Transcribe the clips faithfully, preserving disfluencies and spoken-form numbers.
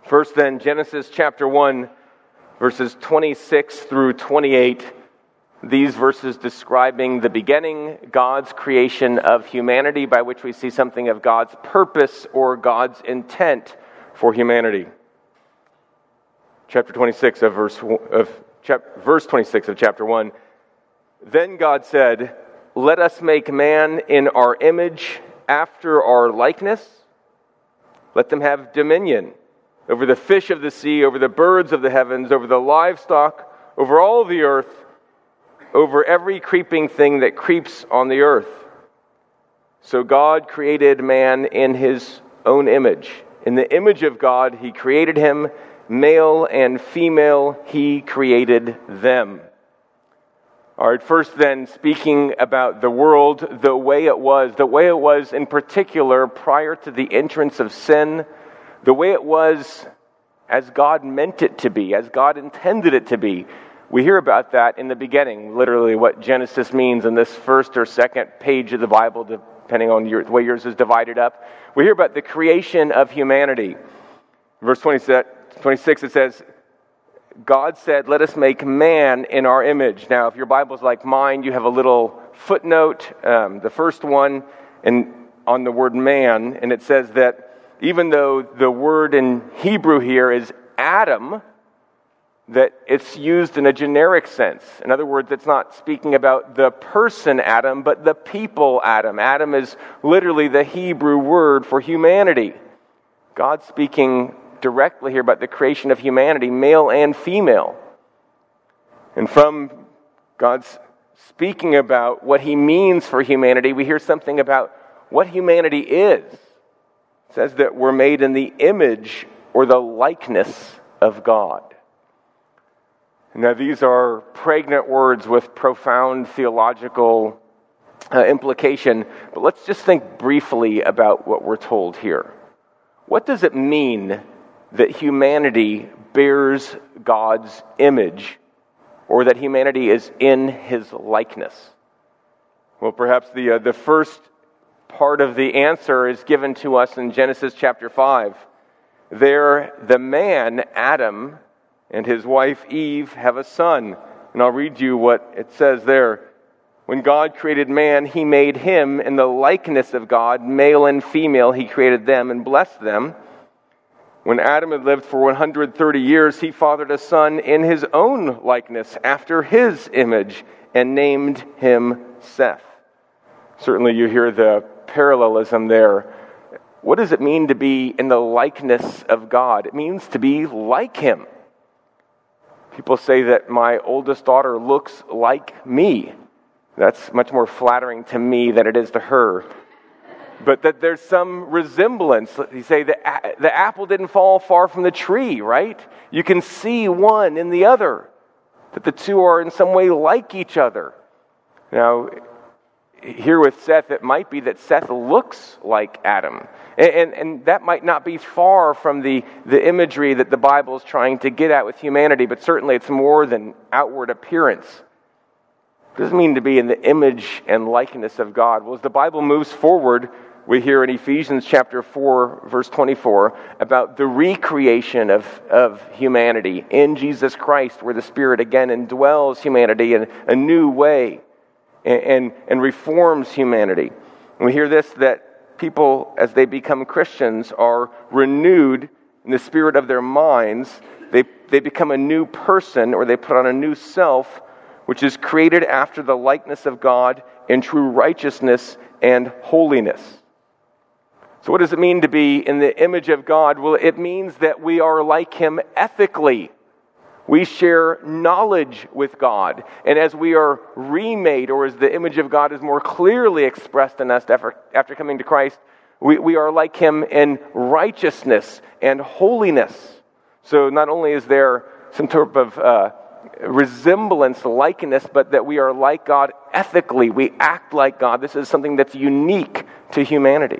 First then, Genesis chapter one, verses twenty-six through twenty-eight. These verses describing the beginning, God's creation of humanity, by which we see something of God's purpose or God's intent for humanity. Chapter twenty-six of verse of chap, verse twenty-six of chapter one. Then God said, "Let us make man in our image, after our likeness. Let them have dominion over the fish of the sea, over the birds of the heavens, over the livestock, over all the earth, over every creeping thing that creeps on the earth." So God created man in his own image. In the image of God, he created him. Male and female, he created them. All right, first then, speaking about the world, the way it was, the way it was in particular prior to the entrance of sin, the way it was as God meant it to be, as God intended it to be. We hear about that in the beginning, literally what Genesis means in this first or second page of the Bible, depending on your, the way yours is divided up. We hear about the creation of humanity. Verse twenty-six, it says, God said, "Let us make man in our image." Now, if your Bible's like mine, you have a little footnote, um, the first one, and on the word man, and it says that even though the word in Hebrew here is Adam, that it's used in a generic sense. In other words, it's not speaking about the person Adam, but the people Adam. Adam is literally the Hebrew word for humanity. God's speaking directly here about the creation of humanity, male and female. And from God's speaking about what he means for humanity, we hear something about what humanity is. It says that we're made in the image or the likeness of God. Now, these are pregnant words with profound theological uh, implication, but let's just think briefly about what we're told here. What does it mean that humanity bears God's image, or that humanity is in his likeness? Well, perhaps the uh, the first part of the answer is given to us in Genesis chapter five. There, the man, Adam, and his wife Eve have a son. And I'll read you what it says there. When God created man, he made him in the likeness of God. Male and female, he created them and blessed them. When Adam had lived for one hundred thirty years, he fathered a son in his own likeness, after his image, and named him Seth. Certainly you hear the parallelism there. What does it mean to be in the likeness of God? It means to be like him. People say that my oldest daughter looks like me. That's much more flattering to me than it is to her. But that there's some resemblance. You say the, the apple didn't fall far from the tree, right? You can see one in the other. That the two are in some way like each other. Now, here with Seth, it might be that Seth looks like Adam. And, and, and that might not be far from the, the imagery that the Bible is trying to get at with humanity, but certainly it's more than outward appearance. What does it mean to be in the image and likeness of God? Well, as the Bible moves forward, we hear in Ephesians chapter four, verse twenty-four, about the recreation of, of humanity in Jesus Christ, where the Spirit again indwells humanity in a new way and, and, and reforms humanity. And we hear this, that people, as they become Christians, are renewed in the spirit of their minds. They, they become a new person, or they put on a new self, which is created after the likeness of God in true righteousness and holiness. So what does it mean to be in the image of God? Well, it means that we are like him ethically. We share knowledge with God. And as we are remade, or as the image of God is more clearly expressed in us after, after coming to Christ, we, we are like him in righteousness and holiness. So not only is there some type of uh, resemblance, likeness, but that we are like God ethically. We act like God. This is something that's unique to humanity.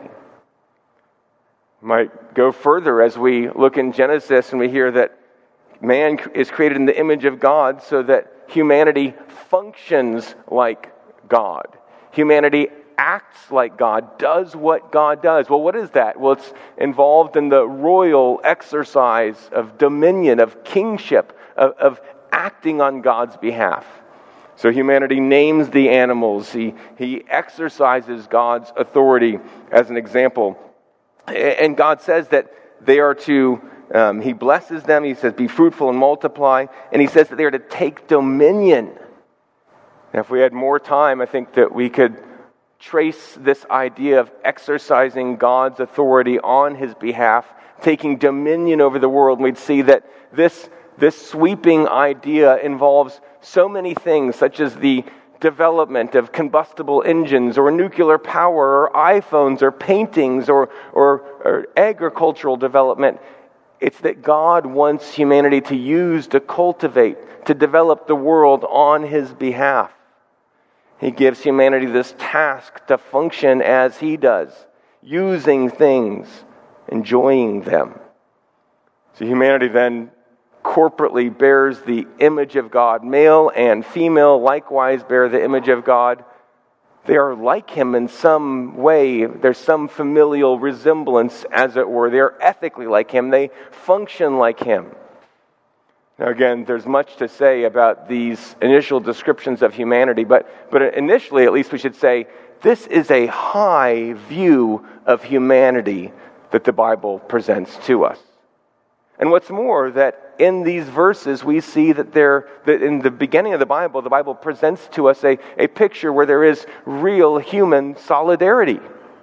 We might go further as we look in Genesis and we hear that man is created in the image of God so that humanity functions like God. Humanity acts like God, does what God does. Well, what is that? Well, it's involved in the royal exercise of dominion, of kingship, of, of acting on God's behalf. So humanity names the animals. He, he exercises God's authority as an example. And God says that they are to, um, he blesses them. He says, be fruitful and multiply. And he says that they are to take dominion. Now, if we had more time, I think that we could trace this idea of exercising God's authority on his behalf, taking dominion over the world. And we'd see that this, this sweeping idea involves so many things, such as the development of combustible engines or nuclear power or iPhones or paintings or, or, or agricultural development. It's that God wants humanity to use, to cultivate, to develop the world on his behalf. He gives humanity this task to function as he does, using things, enjoying them. So humanity then corporately bears the image of God. Male and female likewise bear the image of God. They are like him in some way. There's some familial resemblance, as it were. They are ethically like him. They function like him. Now again, there's much to say about these initial descriptions of humanity, but, but initially at least we should say, this is a high view of humanity that the Bible presents to us. And what's more, that in these verses we see that there, that in the beginning of the Bible, the Bible presents to us a, a picture where there is real human solidarity.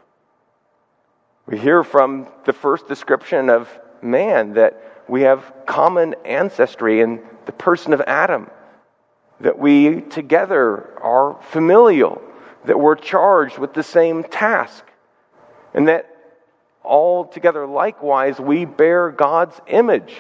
We hear from the first description of man that we have common ancestry in the person of Adam, that we together are familial, that we're charged with the same task, and that all together likewise we bear God's image.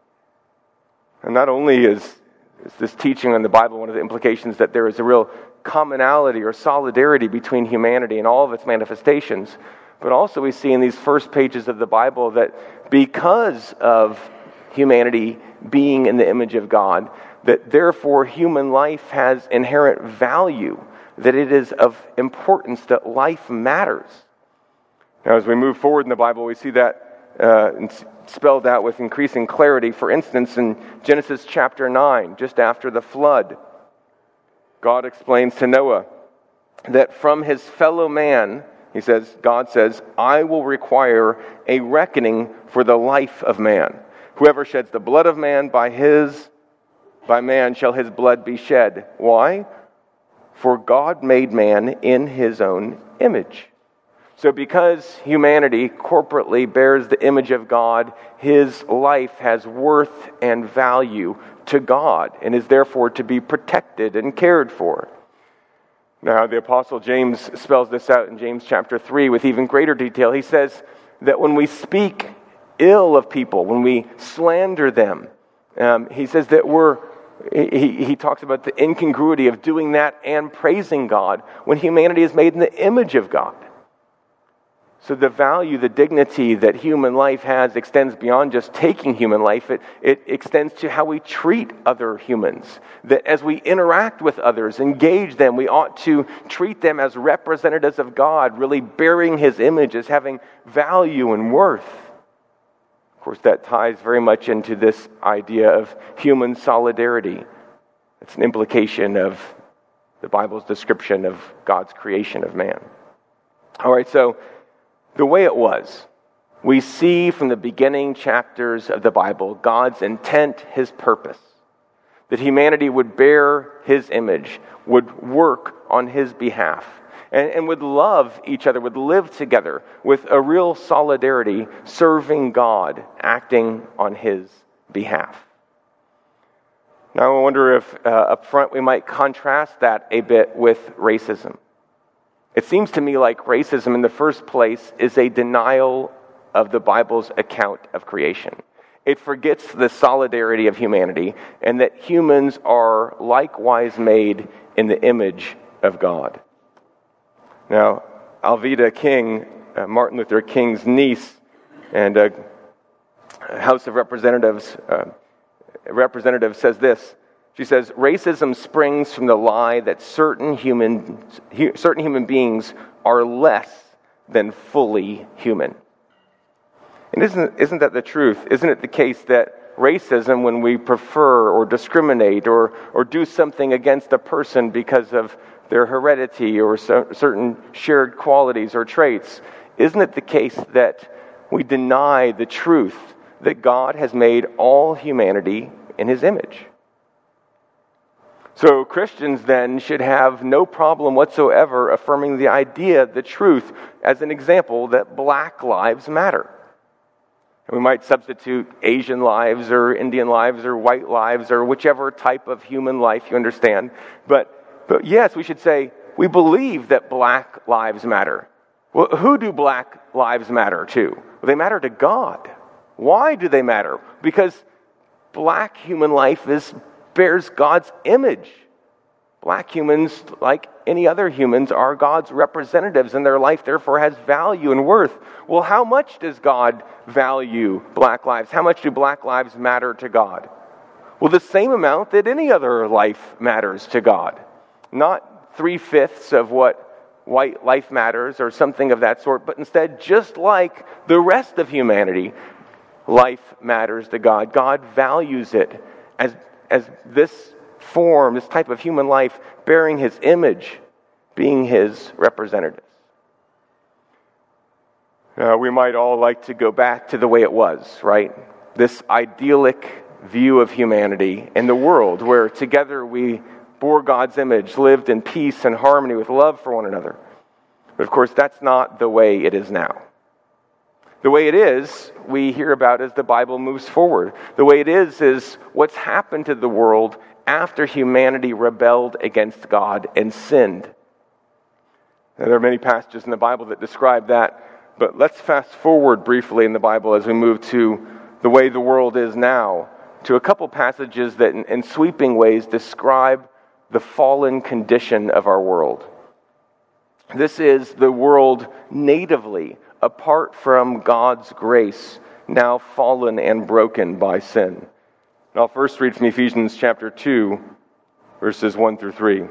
And not only is, is this teaching on the Bible one of the implications that there is a real commonality or solidarity between humanity and all of its manifestations, but also we see in these first pages of the Bible that because of humanity being in the image of God, that therefore human life has inherent value, that it is of importance, that life matters. Now, as we move forward in the Bible, we see that uh, spelled out with increasing clarity. For instance, in Genesis chapter nine, just after the flood, God explains to Noah that from his fellow man, he says, God says, I will require a reckoning for the life of man. Whoever sheds the blood of man, by his, by man shall his blood be shed. Why? For God made man in his own image. So because humanity corporately bears the image of God, his life has worth and value to God and is therefore to be protected and cared for. Now, the Apostle James spells this out in James chapter three with even greater detail. He says that when we speak ill of people, when we slander them, um, he says that we're, he, he talks about the incongruity of doing that and praising God when humanity is made in the image of God. So the value, the dignity that human life has extends beyond just taking human life. It, it extends to how we treat other humans. That as we interact with others, engage them, we ought to treat them as representatives of God, really bearing his image as having value and worth. Of course, that ties very much into this idea of human solidarity. It's an implication of the Bible's description of God's creation of man. All right, so the way it was, we see from the beginning chapters of the Bible God's intent, his purpose, that humanity would bear his image, would work on his behalf, and, and would love each other, would live together with a real solidarity, serving God, acting on his behalf. Now I wonder if uh, up front we might contrast that a bit with racism. It seems to me like racism in the first place is a denial of the Bible's account of creation. It forgets the solidarity of humanity and that humans are likewise made in the image of God. Now, Alveda King, uh, Martin Luther King's niece and uh, House of Representatives uh, representative says this, She says, racism springs from the lie that certain human, certain human beings are less than fully human. And isn't, isn't that the truth? Isn't it the case that racism, when we prefer or discriminate or, or do something against a person because of their heredity or so, certain shared qualities or traits, isn't it the case that we deny the truth that God has made all humanity in His image? So Christians then should have no problem whatsoever affirming the idea, the truth, as an example, that black lives matter. And we might substitute Asian lives or Indian lives or white lives or whichever type of human life you understand. But, but yes, we should say, we believe that black lives matter. Well, who do black lives matter to? Well, they matter to God. Why do they matter? Because black human life is bears God's image. Black humans, like any other humans, are God's representatives, and their life therefore has value and worth. Well, how much does God value black lives? How much do black lives matter to God? Well, the same amount that any other life matters to God. Not three-fifths of what white life matters or something of that sort, but instead, just like the rest of humanity, life matters to God. God values it as as this form, this type of human life, bearing His image, being His representatives. Uh, we might all like to go back to the way it was, right? This idyllic view of humanity and the world where together we bore God's image, lived in peace and harmony with love for one another. But of course, that's not the way it is now. The way it is, we hear about as the Bible moves forward. The way it is, is what's happened to the world after humanity rebelled against God and sinned. Now, there are many passages in the Bible that describe that, but let's fast forward briefly in the Bible as we move to the way the world is now, to a couple passages that in, in sweeping ways describe the fallen condition of our world. This is the world natively, apart from God's grace, now fallen and broken by sin. And I'll first read from Ephesians chapter two, verses one through three.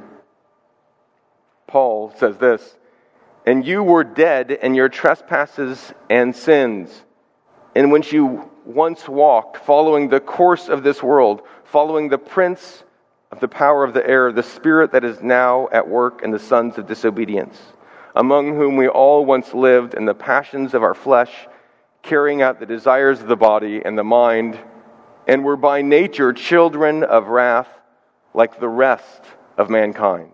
Paul says this, "And you were dead in your trespasses and sins, in which you once walked, following the course of this world, following the prince of the power of the air, the spirit that is now at work in the sons of disobedience, among whom we all once lived in the passions of our flesh, carrying out the desires of the body and the mind, and were by nature children of wrath, like the rest of mankind."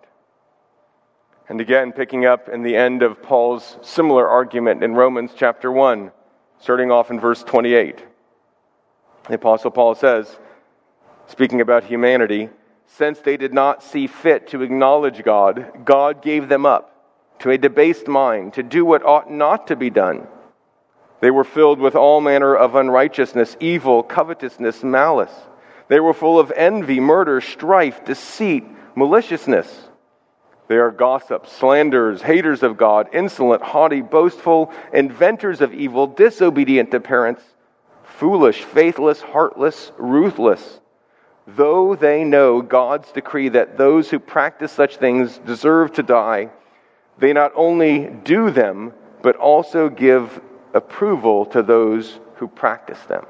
And again, picking up in the end of Paul's similar argument in Romans chapter one, starting off in verse twenty-eight. The Apostle Paul says, speaking about humanity, "Since they did not see fit to acknowledge God, God gave them up to a debased mind, to do what ought not to be done. They were filled with all manner of unrighteousness, evil, covetousness, malice. They were full of envy, murder, strife, deceit, maliciousness. They are gossips, slanderers, haters of God, insolent, haughty, boastful, inventors of evil, disobedient to parents, foolish, faithless, heartless, ruthless. Though they know God's decree that those who practice such things deserve to die, they not only do them, but also give approval to those who practice them."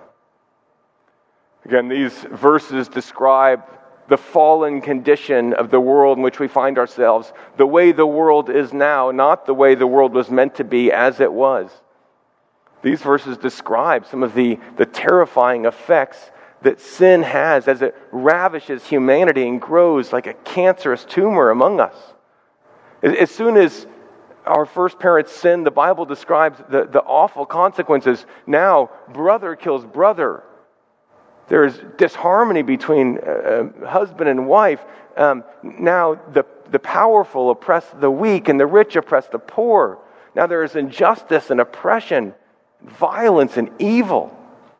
Again, these verses describe the fallen condition of the world in which we find ourselves, the way the world is now, not the way the world was meant to be as it was. These verses describe some of the, the terrifying effects that sin has as it ravishes humanity and grows like a cancerous tumor among us. As soon as our first parents sinned, the Bible describes the, the awful consequences. Now, brother kills brother. There's disharmony between uh, husband and wife. Um, now, the, the powerful oppress the weak, and the rich oppress the poor. Now there is injustice and oppression, violence and evil.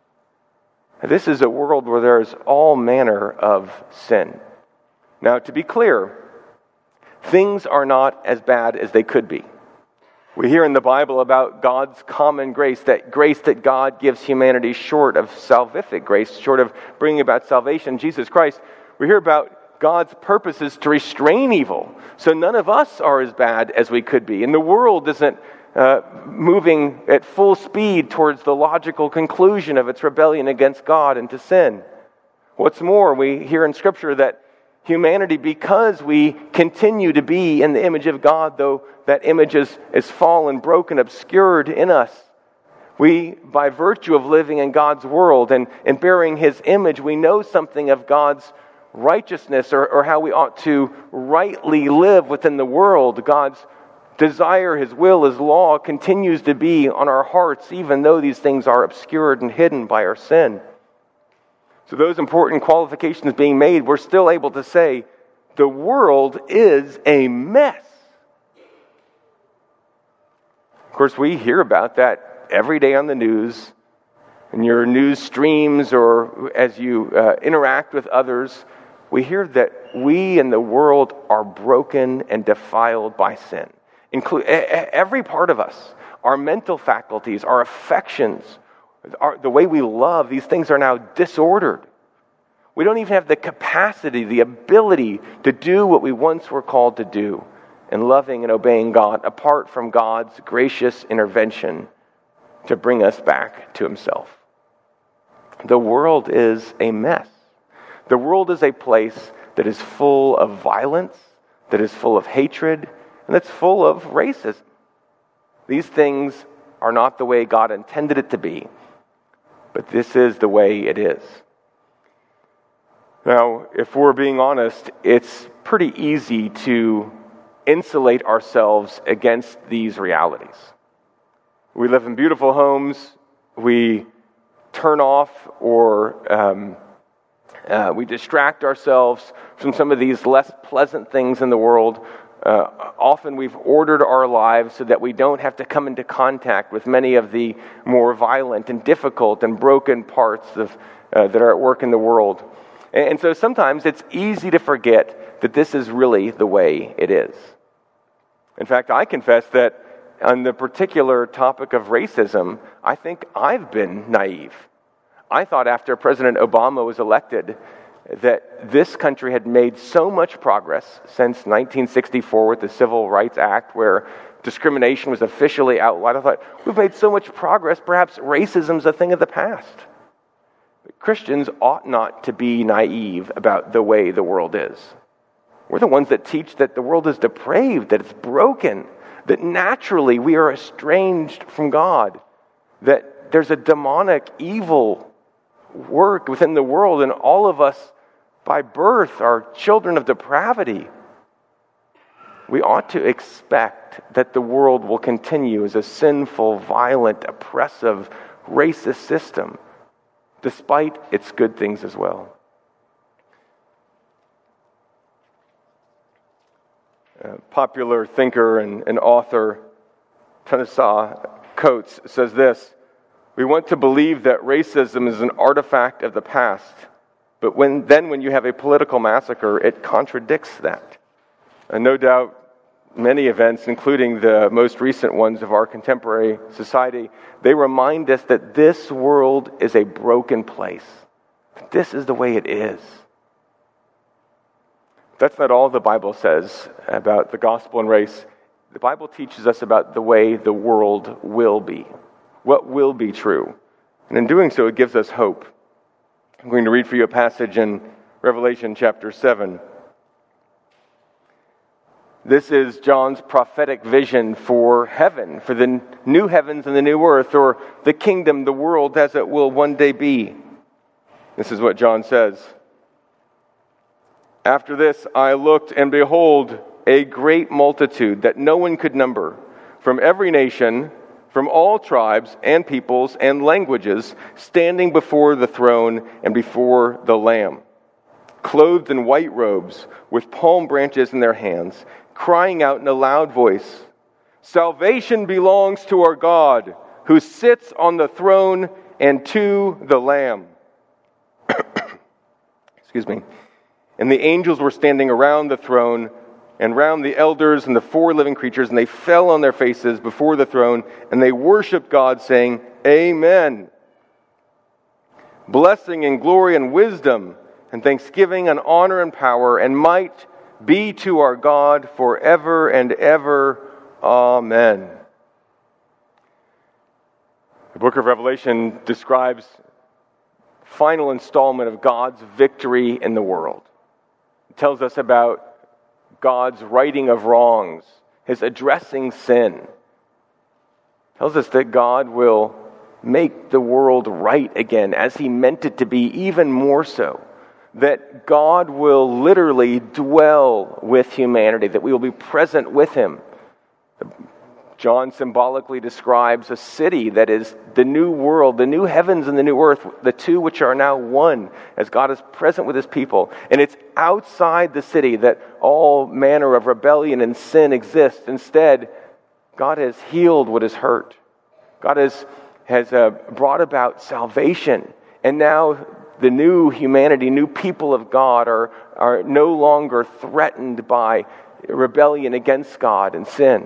This is a world where there is all manner of sin. Now, to be clear, things are not as bad as they could be. We hear in the Bible about God's common grace, that grace that God gives humanity short of salvific grace, short of bringing about salvation, Jesus Christ. We hear about God's purposes to restrain evil, so none of us are as bad as we could be. And the world isn't uh, moving at full speed towards the logical conclusion of its rebellion against God and to sin. What's more, we hear in Scripture that humanity, because we continue to be in the image of God, though that image is, is fallen, broken, obscured in us, we, by virtue of living in God's world and, and bearing His image, we know something of God's righteousness or, or how we ought to rightly live within the world. God's desire, His will, His law continues to be on our hearts, even though these things are obscured and hidden by our sin. So those important qualifications being made, we're still able to say, the world is a mess. Of course, we hear about that every day on the news, in your news streams, or as you uh, interact with others. We hear that we and the world are broken and defiled by sin. Include every part of us, our mental faculties, our affections, our, the way we love, these things are now disordered. We don't even have the capacity, the ability to do what we once were called to do in loving and obeying God, apart from God's gracious intervention to bring us back to Himself. The world is a mess. The world is a place that is full of violence, that is full of hatred, and that's full of racism. These things are not the way God intended it to be, but this is the way it is. Now, if we're being honest, it's pretty easy to insulate ourselves against these realities. We live in beautiful homes. We turn off or um, uh, we distract ourselves from some of these less pleasant things in the world. Uh, often we've ordered our lives so that we don't have to come into contact with many of the more violent and difficult and broken parts of uh, that are at work in the world. And, and so sometimes it's easy to forget that this is really the way it is. In fact, I confess that on the particular topic of racism, I think I've been naive. I thought after President Obama was elected that this country had made so much progress since nineteen sixty-four with the Civil Rights Act, where discrimination was officially outlawed. I thought, we've made so much progress, perhaps racism's a thing of the past. But Christians ought not to be naive about the way the world is. We're the ones that teach that the world is depraved, that it's broken, that naturally we are estranged from God, that there's a demonic evil work within the world, and all of us by birth are children of depravity. We ought to expect that the world will continue as a sinful, violent, oppressive, racist system, despite its good things as well. A popular thinker and, and author, Ta-Nehisi Coates, says this: we want to believe that racism is an artifact of the past, but when then when you have a political massacre, it contradicts that. And no doubt many events, including the most recent ones of our contemporary society, they remind us that this world is a broken place. This is the way it is. That's not all the Bible says about the gospel and race. The Bible teaches us about the way the world will be, what will be true. And in doing so, it gives us hope. I'm going to read for you a passage in Revelation chapter seven. This is John's prophetic vision for heaven, for the new heavens and the new earth, or the kingdom, the world as it will one day be. This is what John says. After this I looked, and behold, a great multitude that no one could number, from every nation, from all tribes and peoples and languages, standing before the throne and before the Lamb, clothed in white robes, with palm branches in their hands, crying out in a loud voice, "Salvation belongs to our God, who sits on the throne, and to the Lamb." Excuse me. And the angels were standing around the throne and round the elders and the four living creatures, and they fell on their faces before the throne, and they worshiped God, saying, "Amen. Blessing and glory and wisdom and thanksgiving and honor and power and might be to our God forever and ever. Amen. The book of Revelation describes the final installment of God's victory in the world. It tells us about God's righting of wrongs, His addressing sin. It tells us that God will make the world right again as He meant it to be, even more so. That God will literally dwell with humanity, that we will be present with Him. John symbolically describes a city that is the new world, the new heavens and the new earth, the two which are now one, as God is present with His people. And it's outside the city that all manner of rebellion and sin exists. Instead, God has healed what is hurt. God has, has uh, brought about salvation. And now the new humanity, new people of God are, are no longer threatened by rebellion against God and sin.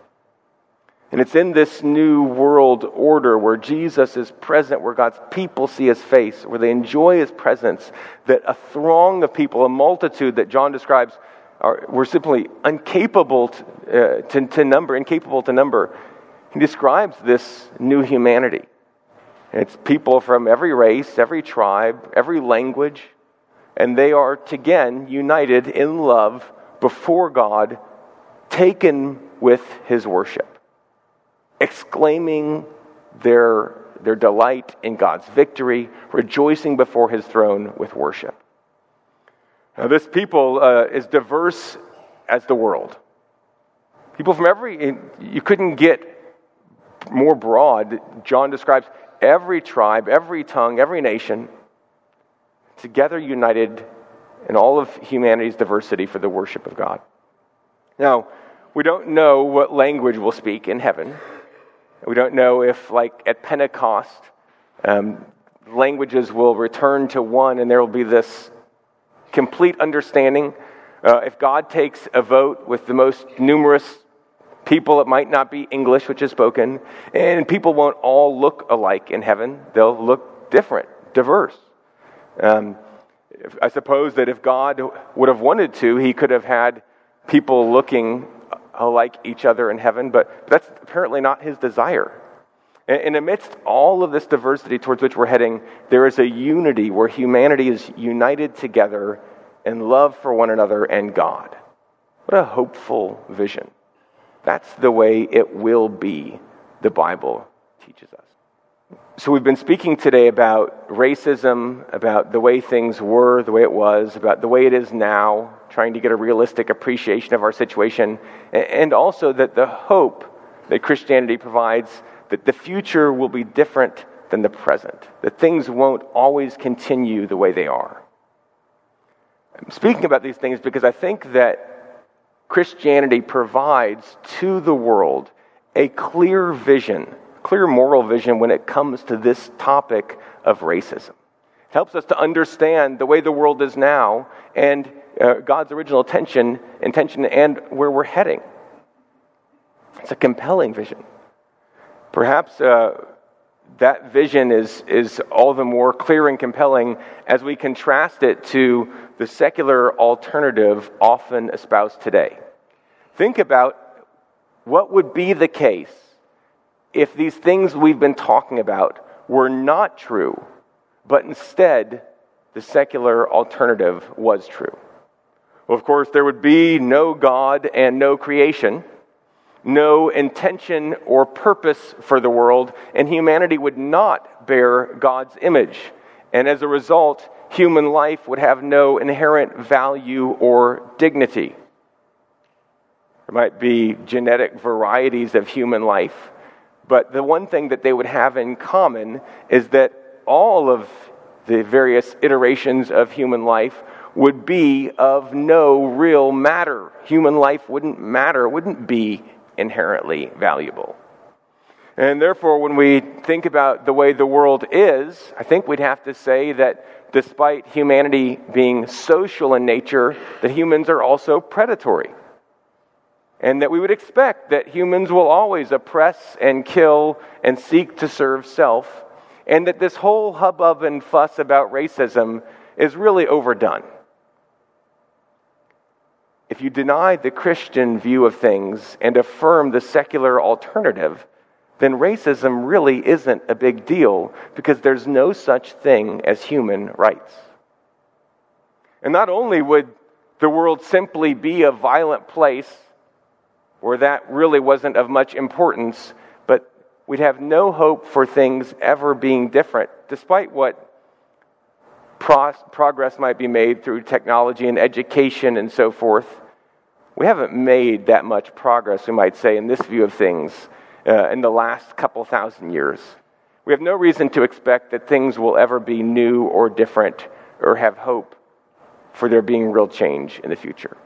And it's in this new world order where Jesus is present, where God's people see His face, where they enjoy His presence, that a throng of people, a multitude that John describes, are were simply incapable to, uh, to, to number, incapable to number. He describes this new humanity. And it's people from every race, every tribe, every language, and they are again united in love before God, taken with His worship, exclaiming their, their delight in God's victory, rejoicing before His throne with worship. Now, this people uh, is diverse as the world. People from every, you couldn't get more broad. John describes every tribe, every tongue, every nation, together united in all of humanity's diversity for the worship of God. Now, we don't know what language we'll speak in heaven. We don't know if, like at Pentecost, um, languages will return to one and there will be this complete understanding. Uh, if God takes a vote with the most numerous people, it might not be English which is spoken, and people won't all look alike in heaven. They'll look different, diverse. Um, I suppose that if God would have wanted to, He could have had people looking alike each other in heaven, but that's apparently not His desire. And amidst all of this diversity towards which we're heading, there is a unity where humanity is united together in love for one another and God. What a hopeful vision. That's the way it will be, the Bible teaches us. So we've been speaking today about racism, about the way things were, the way it was, about the way it is now, trying to get a realistic appreciation of our situation, and also that the hope that Christianity provides, that the future will be different than the present, that things won't always continue the way they are. I'm speaking about these things because I think that Christianity provides to the world a clear vision, clear moral vision when it comes to this topic of racism. It helps us to understand the way the world is now and uh, God's original intention, intention and where we're heading. It's a compelling vision. Perhaps uh, that vision is, is all the more clear and compelling as we contrast it to the secular alternative often espoused today. Think about what would be the case if these things we've been talking about were not true, but instead the secular alternative was true. Well, of course, there would be no God and no creation, no intention or purpose for the world, and humanity would not bear God's image. And as a result, human life would have no inherent value or dignity. There might be genetic varieties of human life, but the one thing that they would have in common is that all of the various iterations of human life would be of no real matter. Human life wouldn't matter, wouldn't be inherently valuable. And therefore, when we think about the way the world is, I think we'd have to say that despite humanity being social in nature, that humans are also predatory. And that we would expect that humans will always oppress and kill and seek to serve self. And that this whole hubbub and fuss about racism is really overdone. If you deny the Christian view of things and affirm the secular alternative, then racism really isn't a big deal because there's no such thing as human rights. And not only would the world simply be a violent place where that really wasn't of much importance, but we'd have no hope for things ever being different, despite what pro- progress might be made through technology and education and so forth. We haven't made that much progress, we might say, in this view of things uh, in the last couple thousand years. We have no reason to expect that things will ever be new or different or have hope for there being real change in the future.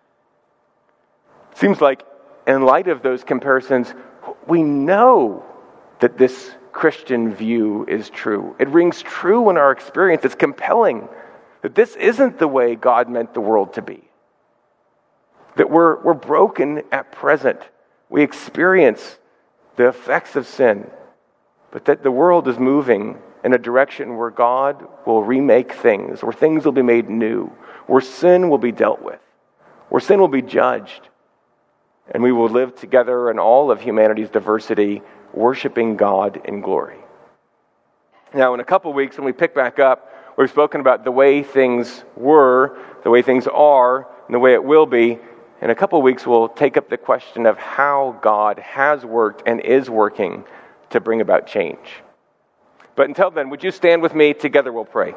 It seems like in light of those comparisons, we know that this Christian view is true. It rings true in our experience. It's compelling that this isn't the way God meant the world to be. That we're, we're broken at present. We experience the effects of sin, but that the world is moving in a direction where God will remake things, where things will be made new, where sin will be dealt with, where sin will be judged, and we will live together in all of humanity's diversity, worshiping God in glory. Now, in a couple weeks, when we pick back up, we've spoken about the way things were, the way things are, and the way it will be. In a couple weeks, we'll take up the question of how God has worked and is working to bring about change. But until then, would you stand with me? Together we'll pray.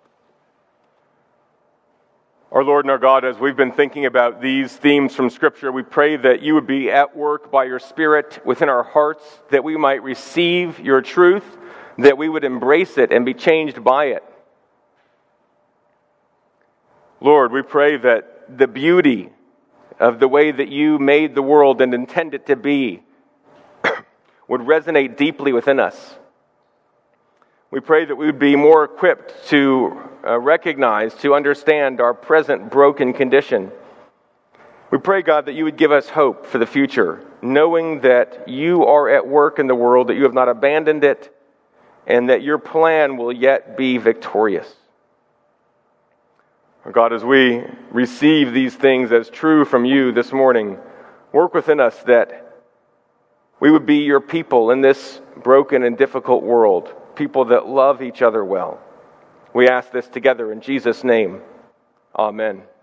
Our Lord and our God, as we've been thinking about these themes from Scripture, we pray that you would be at work by your Spirit within our hearts, that we might receive your truth, that we would embrace it and be changed by it. Lord, we pray that the beauty of the way that you made the world and intend it to be would resonate deeply within us. We pray that we would be more equipped to uh, recognize, to understand our present broken condition. We pray, God, that you would give us hope for the future, knowing that you are at work in the world, that you have not abandoned it, and that your plan will yet be victorious. God, as we receive these things as true from you this morning, work within us that we would be your people in this broken and difficult world, people that love each other well. We ask this together in Jesus' name. Amen.